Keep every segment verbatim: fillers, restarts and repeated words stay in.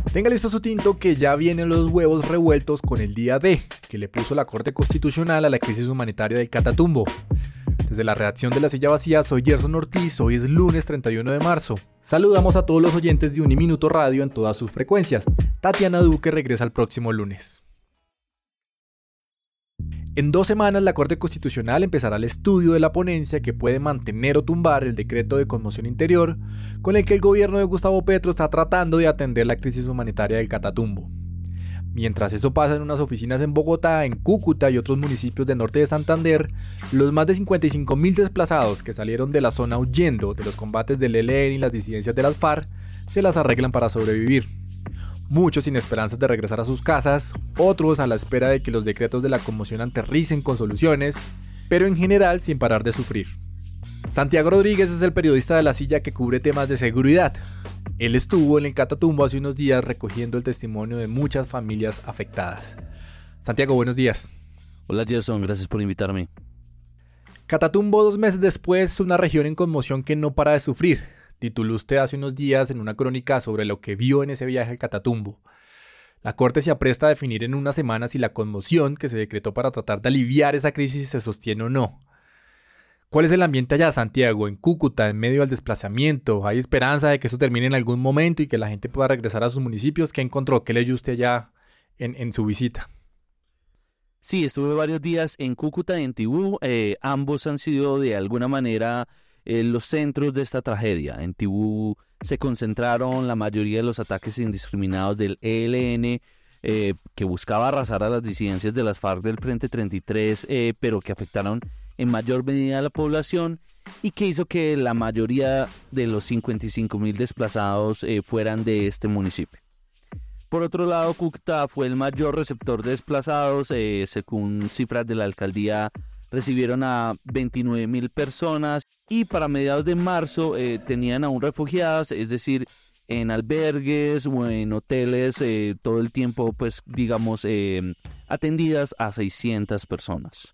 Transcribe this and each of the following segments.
Tenga listo su tinto que ya vienen los huevos revueltos con el día D, que le puso la Corte Constitucional a la crisis humanitaria del Catatumbo. Desde la redacción de La Silla Vacía, soy Gerson Ortiz, hoy es lunes treinta y uno de marzo. Saludamos a todos los oyentes de Uniminuto Radio en todas sus frecuencias. Tatiana Duque regresa el próximo lunes. En dos semanas la Corte Constitucional empezará el estudio de la ponencia que puede mantener o tumbar el decreto de conmoción interior con el que el gobierno de Gustavo Petro está tratando de atender la crisis humanitaria del Catatumbo. Mientras eso pasa en unas oficinas en Bogotá, en Cúcuta y otros municipios del norte de Santander, los más de cincuenta y cinco mil desplazados que salieron de la zona huyendo de los combates del E L N y las disidencias de las FARC se las arreglan para sobrevivir. Muchos sin esperanzas de regresar a sus casas, otros a la espera de que los decretos de la conmoción aterricen con soluciones, pero en general sin parar de sufrir. Santiago Rodríguez es el periodista de La Silla que cubre temas de seguridad. Él estuvo en el Catatumbo hace unos días recogiendo el testimonio de muchas familias afectadas. Santiago, buenos días. Hola Gerson, gracias por invitarme. Catatumbo dos meses después, una región en conmoción que no para de sufrir. Tituló usted hace unos días en una crónica sobre lo que vio en ese viaje al Catatumbo. La Corte se apresta a definir en unas semanas si la conmoción que se decretó para tratar de aliviar esa crisis se sostiene o no. ¿Cuál es el ambiente allá, Santiago, en Cúcuta, en medio del desplazamiento? ¿Hay esperanza de que eso termine en algún momento y que la gente pueda regresar a sus municipios? ¿Qué encontró? ¿Qué leyó usted allá en, en su visita? Sí, estuve varios días en Cúcuta y en Tibú. Eh, ambos han sido de alguna manera eh, los centros de esta tragedia. En Tibú se concentraron la mayoría de los ataques indiscriminados del E L N, eh, que buscaba arrasar a las disidencias de las FARC del Frente treinta y tres, eh, pero que afectaron en mayor medida a la población y que hizo que la mayoría de los cincuenta y cinco mil desplazados eh, fueran de este municipio. Por otro lado, Cúcuta fue el mayor receptor de desplazados. Eh, según cifras de la alcaldía, recibieron a veintinueve mil personas y para mediados de marzo eh, tenían aún refugiadas, es decir, en albergues o en hoteles, eh, todo el tiempo, pues digamos, eh, atendidas a seiscientas personas.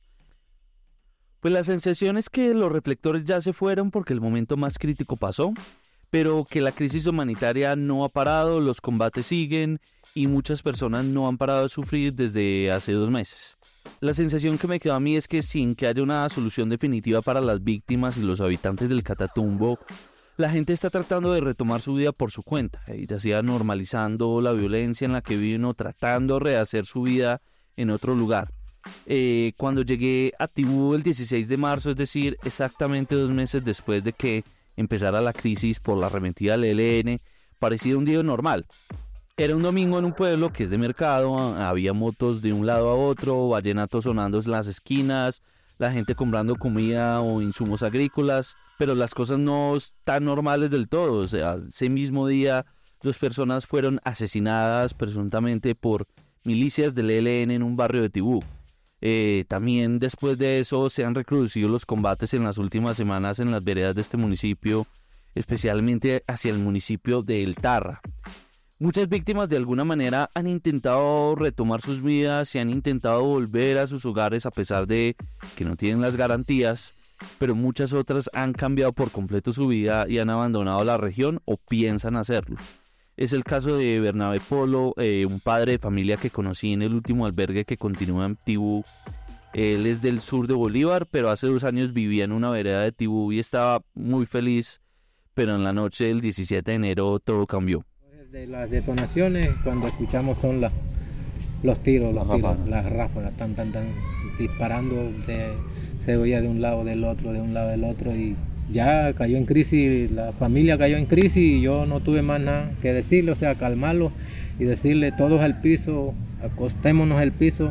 Pues la sensación es que los reflectores ya se fueron porque el momento más crítico pasó, pero que la crisis humanitaria no ha parado, los combates siguen y muchas personas no han parado de sufrir desde hace dos meses. La sensación que me quedó a mí es que sin que haya una solución definitiva para las víctimas y los habitantes del Catatumbo, la gente está tratando de retomar su vida por su cuenta, y ya sea normalizando la violencia en la que viven o tratando de rehacer su vida en otro lugar. Eh, cuando llegué a Tibú el dieciséis de marzo, es decir, exactamente dos meses después de que empezara la crisis por la arremetida del E L N, parecía un día normal. Era un domingo en un pueblo que es de mercado, había motos de un lado a otro, vallenatos sonando en las esquinas, la gente comprando comida o insumos agrícolas, pero las cosas no están normales del todo. O sea, ese mismo día dos personas fueron asesinadas presuntamente por milicias del E L N en un barrio de Tibú. Eh, también después de eso se han recrudecido los combates en las últimas semanas en las veredas de este municipio, especialmente hacia el municipio de El Tarra. Muchas víctimas de alguna manera han intentado retomar sus vidas y han intentado volver a sus hogares a pesar de que no tienen las garantías, pero muchas otras han cambiado por completo su vida y han abandonado la región o piensan hacerlo. Es el caso de Bernabé Polo, eh, un padre de familia que conocí en el último albergue que continúa en Tibú. Él es del sur de Bolívar, pero hace dos años vivía en una vereda de Tibú y estaba muy feliz, pero en la noche del diecisiete de enero todo cambió. De las detonaciones, cuando escuchamos son la, los tiros, los tiros, ráfagas. Las ráfagas, están tan, tan, disparando, de, se oía de un lado del otro, de un lado del otro y ya cayó en crisis, la familia cayó en crisis y yo no tuve más nada que decirle, o sea, calmarlo y decirle todos al piso, acostémonos al piso.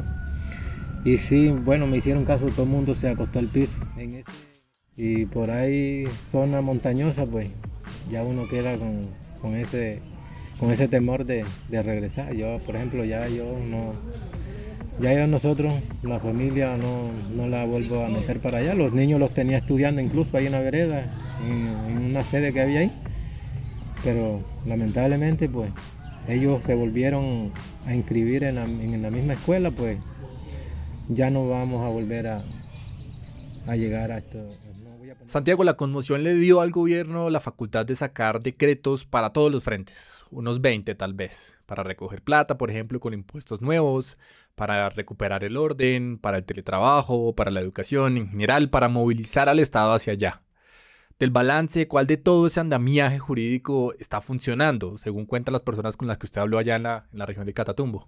Y sí, bueno, me hicieron caso, todo el mundo se acostó al piso. En este, y por ahí, zona montañosa, pues ya uno queda con, con, ese, con ese temor de, de regresar. Yo, por ejemplo, ya yo no... Ya yo nosotros, la familia, no, no la vuelvo a meter para allá. Los niños los tenía estudiando incluso ahí en la vereda, en, en una sede que había ahí. Pero lamentablemente, pues, ellos se volvieron a inscribir en la, en la misma escuela, pues, ya no vamos a volver a, a llegar a esto. No voy a Santiago, la conmoción le dio al gobierno la facultad de sacar decretos para todos los frentes, unos veinte tal vez, para recoger plata, por ejemplo, con impuestos nuevos, para recuperar el orden, para el teletrabajo, para la educación, en general, para movilizar al Estado hacia allá. Del balance, ¿cuál de todo ese andamiaje jurídico está funcionando, según cuentan las personas con las que usted habló allá en la, en la región de Catatumbo?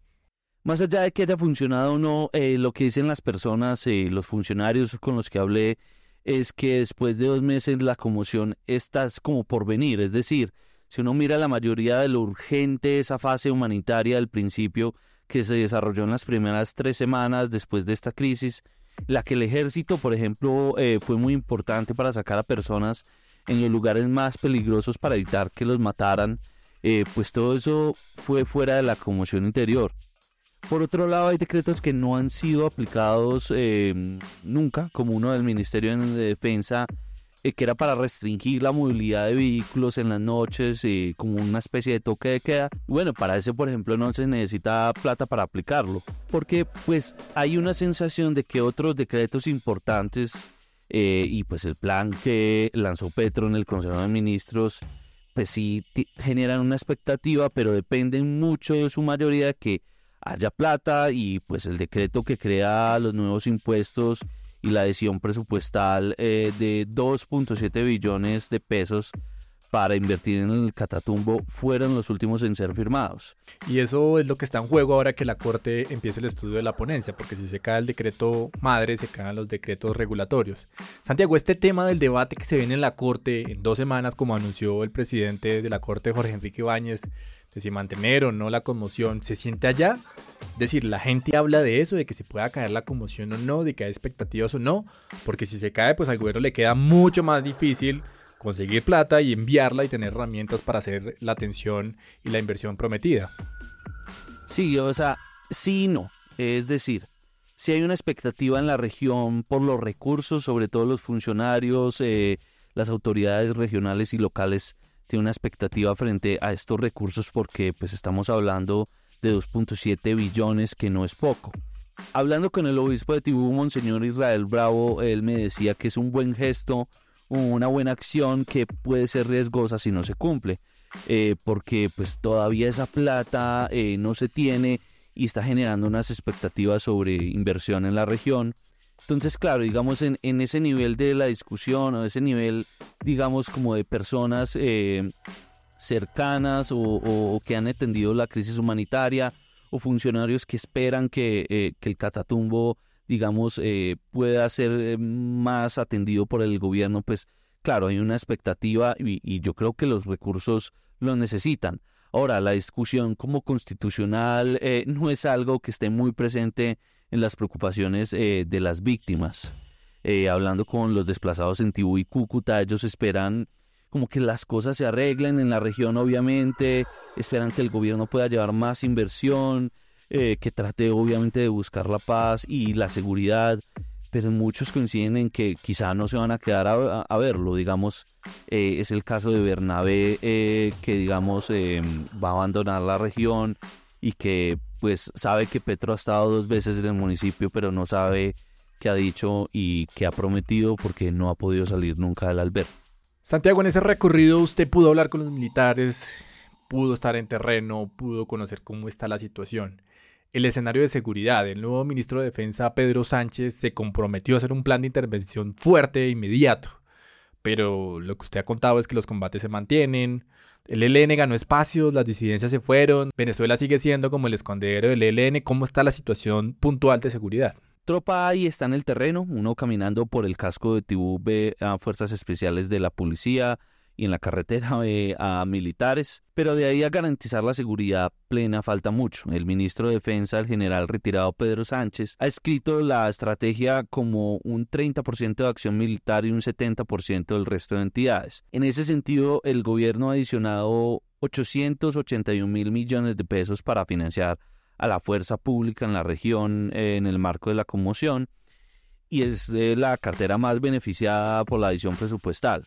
Más allá de que haya funcionado o no, eh, lo que dicen las personas, eh, los funcionarios con los que hablé, es que después de dos meses la conmoción está como por venir. Es decir, si uno mira la mayoría de lo urgente, esa fase humanitaria del principio que se desarrolló en las primeras tres semanas después de esta crisis, la que el ejército, por ejemplo, eh, fue muy importante para sacar a personas en los lugares más peligrosos para evitar que los mataran, eh, pues todo eso fue fuera de la conmoción interior. Por otro lado, hay decretos que no han sido aplicados eh, nunca, como uno del Ministerio de Defensa, eh, que era para restringir la movilidad de vehículos en las noches, eh, como una especie de toque de queda. Bueno, para ese, por ejemplo, no se necesita plata para aplicarlo, porque pues hay una sensación de que otros decretos importantes eh, y pues el plan que lanzó Petro en el Consejo de Ministros, pues sí t- generan una expectativa, pero dependen mucho de su mayoría de que haya plata, y pues el decreto que crea los nuevos impuestos y la adhesión presupuestal eh, de dos punto siete billones de pesos para invertir en el Catatumbo fueron los últimos en ser firmados. Y eso es lo que está en juego ahora que la Corte empiece el estudio de la ponencia, porque si se cae el decreto madre, se caen los decretos regulatorios. Santiago, este tema del debate que se viene en la Corte en dos semanas, como anunció el presidente de la Corte, Jorge Enrique Ibáñez, de si mantener o no la conmoción, ¿se siente allá? Es decir, la gente habla de eso, de que se pueda caer la conmoción o no, de que hay expectativas o no, porque si se cae, pues al gobierno le queda mucho más difícil conseguir plata y enviarla y tener herramientas para hacer la atención y la inversión prometida. Sí, o sea, sí y no. Es decir, si hay una expectativa en la región por los recursos, sobre todo los funcionarios, eh, las autoridades regionales y locales tienen una expectativa frente a estos recursos, porque pues estamos hablando de dos punto siete billones, que no es poco. Hablando con el obispo de Tibú, Monseñor Israel Bravo, él me decía que es un buen gesto, una buena acción que puede ser riesgosa si no se cumple, eh, porque pues todavía esa plata eh, no se tiene y está generando unas expectativas sobre inversión en la región. Entonces, claro, digamos en, en ese nivel de la discusión, o ese nivel, digamos, como de personas eh, cercanas o, o, o que han entendido la crisis humanitaria, o funcionarios que esperan que, eh, que el Catatumbo, digamos, eh, pueda ser más atendido por el gobierno, pues claro, hay una expectativa y, y yo creo que los recursos los necesitan. Ahora, la discusión como constitucional eh, no es algo que esté muy presente en las preocupaciones eh, de las víctimas. Eh, hablando con los desplazados en Tibú y Cúcuta, ellos esperan como que las cosas se arreglen en la región, obviamente, esperan que el gobierno pueda llevar más inversión, Eh, que trate obviamente de buscar la paz y la seguridad, pero muchos coinciden en que quizá no se van a quedar a, a verlo. Digamos, eh, es el caso de Bernabé, eh, que digamos eh, va a abandonar la región y que pues sabe que Petro ha estado dos veces en el municipio, pero no sabe qué ha dicho y qué ha prometido, porque no ha podido salir nunca del albergue. Santiago, en ese recorrido usted pudo hablar con los militares, pudo estar en terreno, pudo conocer cómo está la situación. El escenario de seguridad. El nuevo ministro de Defensa, Pedro Sánchez, se comprometió a hacer un plan de intervención fuerte e inmediato. Pero lo que usted ha contado es que los combates se mantienen, el E L N ganó espacios, las disidencias se fueron, Venezuela sigue siendo como el escondedero del E L N. ¿Cómo está la situación puntual de seguridad? Tropa ahí está en el terreno, uno caminando por el casco de Tibú ve a fuerzas especiales de la policía, y en la carretera eh, a militares, pero de ahí a garantizar la seguridad plena falta mucho. El ministro de Defensa, el general retirado Pedro Sánchez, ha escrito la estrategia como un treinta por ciento de acción militar y un setenta por ciento del resto de entidades. En ese sentido, el gobierno ha adicionado ochocientos ochenta y un mil millones de pesos para financiar a la fuerza pública en la región eh, en el marco de la conmoción, y es eh, la cartera más beneficiada por la adición presupuestal.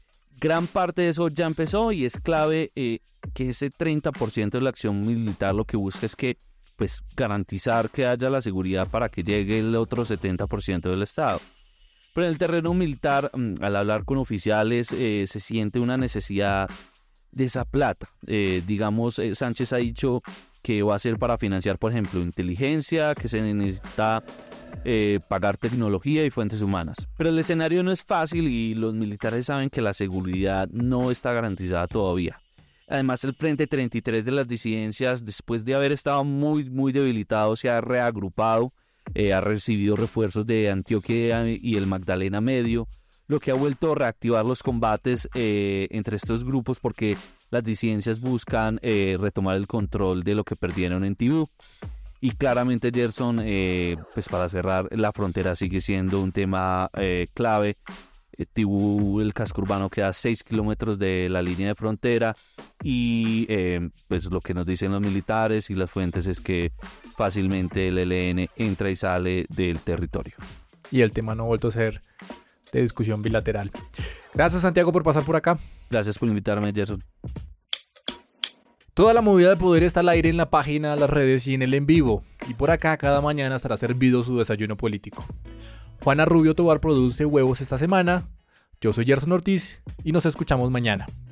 Gran parte de eso ya empezó, y es clave eh, que ese treinta por ciento de la acción militar lo que busca es que pues garantizar que haya la seguridad para que llegue el otro setenta por ciento del Estado. Pero en el terreno militar, al hablar con oficiales, eh, se siente una necesidad de esa plata. Eh, digamos, eh, Sánchez ha dicho que va a ser para financiar, por ejemplo, inteligencia, que se necesita eh, pagar tecnología y fuentes humanas. Pero el escenario no es fácil y los militares saben que la seguridad no está garantizada todavía. Además, el Frente treinta y tres de las disidencias, después de haber estado muy, muy debilitado, se ha reagrupado, eh, ha recibido refuerzos de Antioquia y el Magdalena Medio, lo que ha vuelto a reactivar los combates eh, entre estos grupos porque las disidencias buscan eh, retomar el control de lo que perdieron en Tibú. Y claramente, Gerson, eh, pues para cerrar, la frontera sigue siendo un tema eh, clave. Eh, Tibú, el casco urbano, queda a seis kilómetros de la línea de frontera y eh, pues lo que nos dicen los militares y las fuentes es que fácilmente el E L N entra y sale del territorio. Y el tema no ha vuelto a ser de discusión bilateral. Gracias, Santiago, por pasar por acá. Gracias por invitarme, Gerson. Toda la movida de poder está al aire en la página, las redes y en el en vivo. Y por acá cada mañana estará servido su desayuno político. Juana Rubio Tobar produce Huevos esta semana. Yo soy Gerson Ortiz y nos escuchamos mañana.